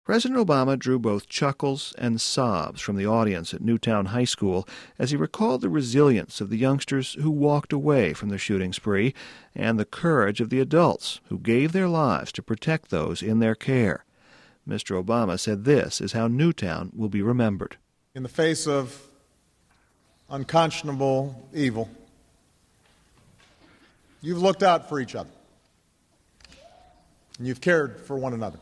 President Obama drew both chuckles and sobs from the audience at Newtown High School as he recalled the resilience of the youngsters who walked away from the shooting spree and the courage of the adults who gave their lives to protect those in their care. Mr. Obama said this is how Newtown will be remembered. In the face of unconscionable evil, you've looked out for each other, and you've cared for one another,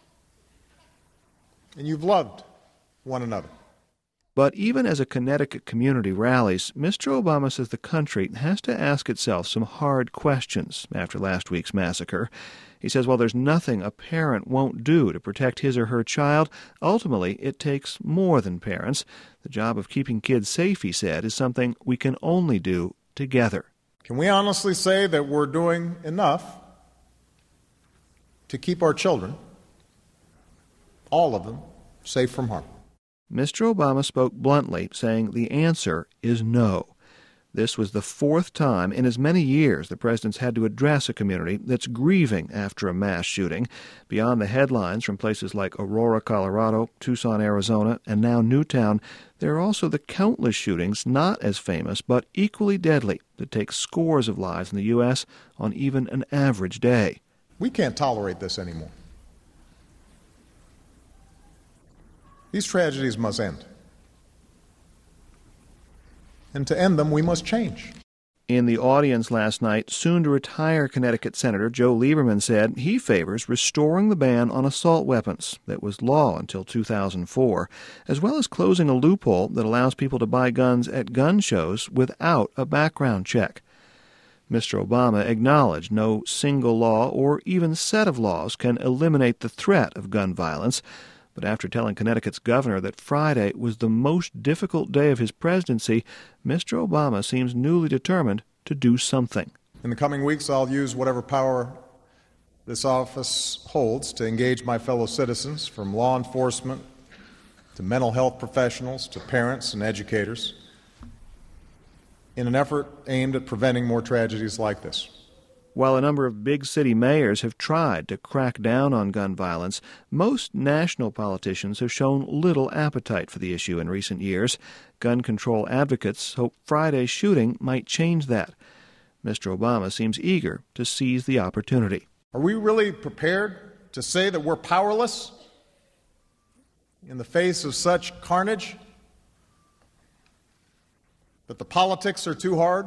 and you've loved one another. But even as a Connecticut community rallies, Mr. Obama says the country has to ask itself some hard questions after last week's massacre. He says while there's nothing a parent won't do to protect his or her child, ultimately it takes more than parents. The job of keeping kids safe, he said, is something we can only do together. Can we honestly say that we're doing enough to keep our children, all of them, safe from harm? Mr. Obama spoke bluntly, saying the answer is no. This was the fourth time in as many years the president's had to address a community that's grieving after a mass shooting. Beyond the headlines from places like Aurora, Colorado, Tucson, Arizona, and now Newtown, there are also the countless shootings not as famous but equally deadly that take scores of lives in the U.S. on even an average day. We can't tolerate this anymore. These tragedies must end. And to end them, we must change. In the audience last night, soon-to-retire Connecticut Senator Joe Lieberman said he favors restoring the ban on assault weapons that was law until 2004, as well as closing a loophole that allows people to buy guns at gun shows without a background check. Mr. Obama acknowledged no single law or even set of laws can eliminate the threat of gun violence. But after telling Connecticut's governor that Friday was the most difficult day of his presidency, Mr. Obama seems newly determined to do something. In the coming weeks, I'll use whatever power this office holds to engage my fellow citizens, from law enforcement to mental health professionals to parents and educators, in an effort aimed at preventing more tragedies like this. While a number of big city mayors have tried to crack down on gun violence, most national politicians have shown little appetite for the issue in recent years. Gun control advocates hope Friday's shooting might change that. Mr. Obama seems eager to seize the opportunity. Are we really prepared to say that we're powerless in the face of such carnage? That the politics are too hard?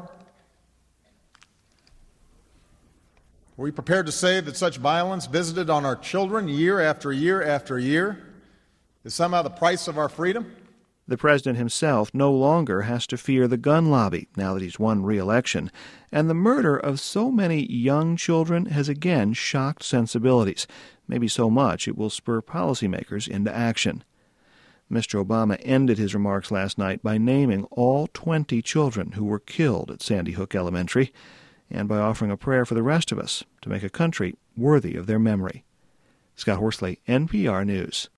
Are we prepared to say that such violence visited on our children year after year after year is somehow the price of our freedom? The president himself no longer has to fear the gun lobby now that he's won re-election, and the murder of so many young children has again shocked sensibilities, maybe so much it will spur policymakers into action. Mr. Obama ended his remarks last night by naming all 20 children who were killed at Sandy Hook Elementary, and by offering a prayer for the rest of us to make a country worthy of their memory. Scott Horsley, NPR News.